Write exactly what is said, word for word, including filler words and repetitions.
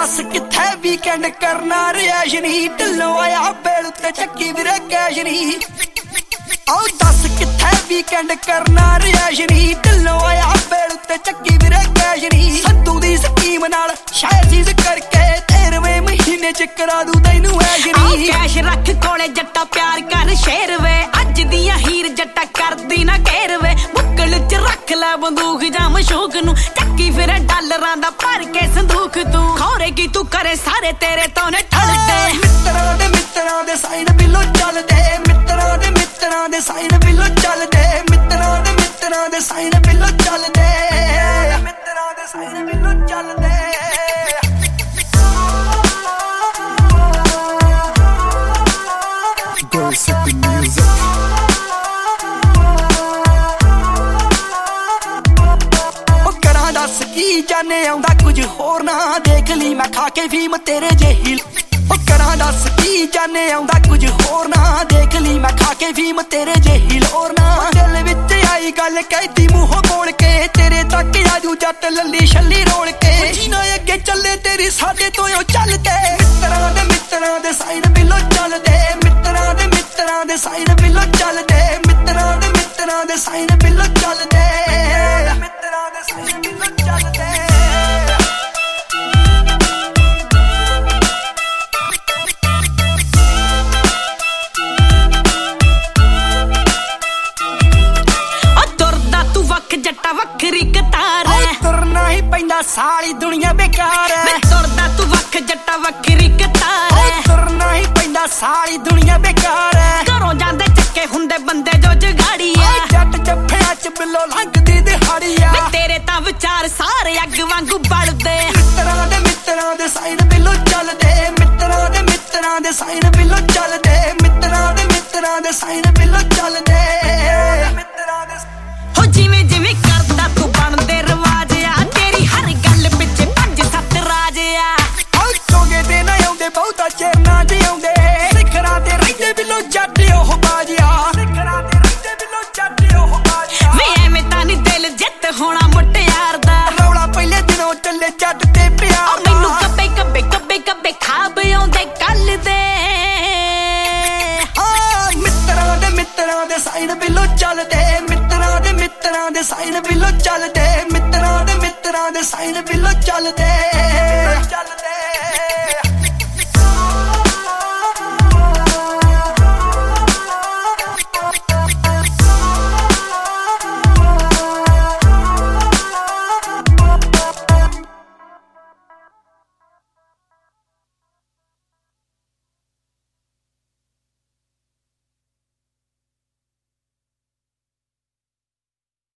दस किथे वीकेंड करना रियाज नहीं ढिल्लों आया बेल उत्ते चक्की विरे कैश नहीं ओ दस किथे वीकेंड करना रियाज नहीं ढिल्लों आया बेल उत्ते चक्की विरे कैश नहीं संधू दी स्कीम नाल शायद चीज करके तेरहवें महीने च करा दूं तैनू ऐश नहीं कैश रख कोले जट्टा प्यार कर शेर वे अज दियां हीर जट्टा करदी ना घेर वे बुक्कल च रख ले बंदूक जा मशूक नू चक्की फिरे डॉलरां दा भर के संदूक तू खौरे की तू करे सारे तेरे तो ने ठलदे मित्तरां दे मित्तरां दे साइन बिलो चलदे मित्तरां दे मित्तरां दे साइन बिलो चलदे मित्तरां दे मित्तरां दे साइन बिलो चलदे मित्तरां दे साइन बिलो चलदे दस की जाने आउंदा कुछ होर ना देख ली मैं खा के फीम तेरे जेही करा दस की जाने आउंदा कुछ होर ना देख ली मैं खा के फीम तेरे जेही लोर ना दिल विच आई गल कहती मूंहों बोल के तेरे तक आजू जट लल्ली छल्ली रोल के जीना अगे चले तेरी साडे तो ओ चलदे मित्तरां दे मित्तरां दे साइन बिलो चलदे मित्तरां दे मित्तरां दे साइन बिलो चलदे मित्तरां दे मित्तरां दे साइन बिलो चलदे मित्तरां दे साइन बिलो चलदे जट्टा वखरी कतार है तुरना ही पैंदा सारी दुनिया बेकार है मैं तुरदा तू वख जट्टा वखरी कतार है तुरना ही पैंदा सारी दुनिया बेकार है घरों जांदे चक्के हुंदे बंदे जो जगाड़ी है जट जफ्फियां च बिलो लंघदी दिहाड़ी है मैं तेरे तां विचार सारे अग वांगू बलदे मित्तरां दे मित्तरां दे साइन बिलो चलदे मित्तरां दे मित्तरां दे साइन बिलो चलदे मित्तरां दे मित्तरां दे साइन बिलो चलदे मित्तरां दे हो जिवें जिवें करदा तू बनदे रवाज आ तेरी हर गल पिछे पंज सत्त राज आ ओ चोगे ते ना आउंदे बहुता चेर ना जी आउंदे सिखरां ते रहिंदे बिलो जट ओह बाजिया सिखरां ते रहिंदे बिलो जट ओह बाजिया वे एवें तां नी दिल जित होना मुटियार दा रौला पहले दिनों चले जट ते प्यार दा मैनू कब्बे कब्बे कब्बे कब्बे खाब आउंदे कल दे हां मित्तरां दे मित्तरां दे साइन बिलो चलदे मित्तरां दे मित्तरां दे साइन बिलो चलदे मित्तरां दे मित्तरां दे साइन बिलो चलदे